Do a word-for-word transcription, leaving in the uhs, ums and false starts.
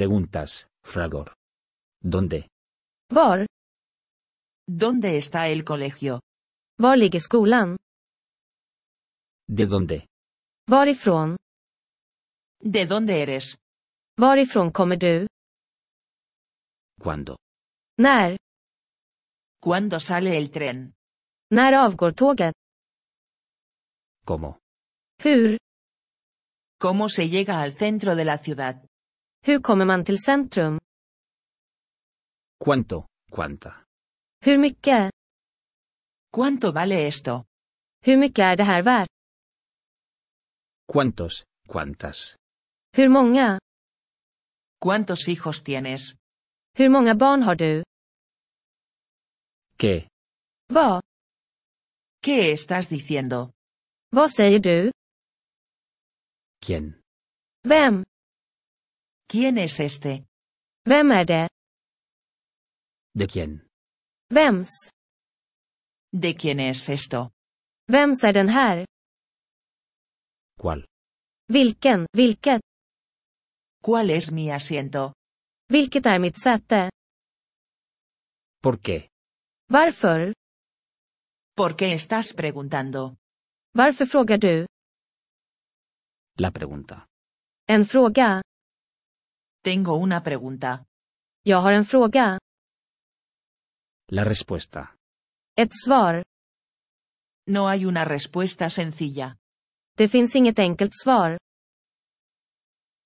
Preguntas, fragor. ¿Dónde? Var? ¿Dónde está el colegio? Var ligger skolan? ¿De dónde? Varifrån? ¿De dónde eres? Varifrån kommer du? ¿Cuándo? När? ¿Cuándo sale el tren? När avgår tåget? ¿Cómo? Hur? ¿Cómo se llega al centro de la ciudad? Hur kommer man till centrum? ¿Cuánto? ¿Cuánta? Hur mycket? ¿Cuánto vale esto? Hur mycket är det här värt? ¿Cuántos? ¿Cuántas? Hur många? ¿Cuántos hijos tienes? Hur många barn har du? ¿Qué? Vad? ¿Qué estás diciendo? Vad säger du? ¿Quién? Vem? ¿Quién es este? Vem är det? ¿De quién? Vems? ¿De quién es esto? Vems är den här? ¿Cuál? Vilken? Vilket? ¿Cuál es mi asiento? Vilket är mitt säte? ¿Por qué? Varför? ¿Por qué estás preguntando? Varför frågar du? La pregunta. En fråga. Tengo una pregunta. Jag har en fråga. La respuesta. Ett svar. No hay una respuesta sencilla. Det finns inget enkelt svar.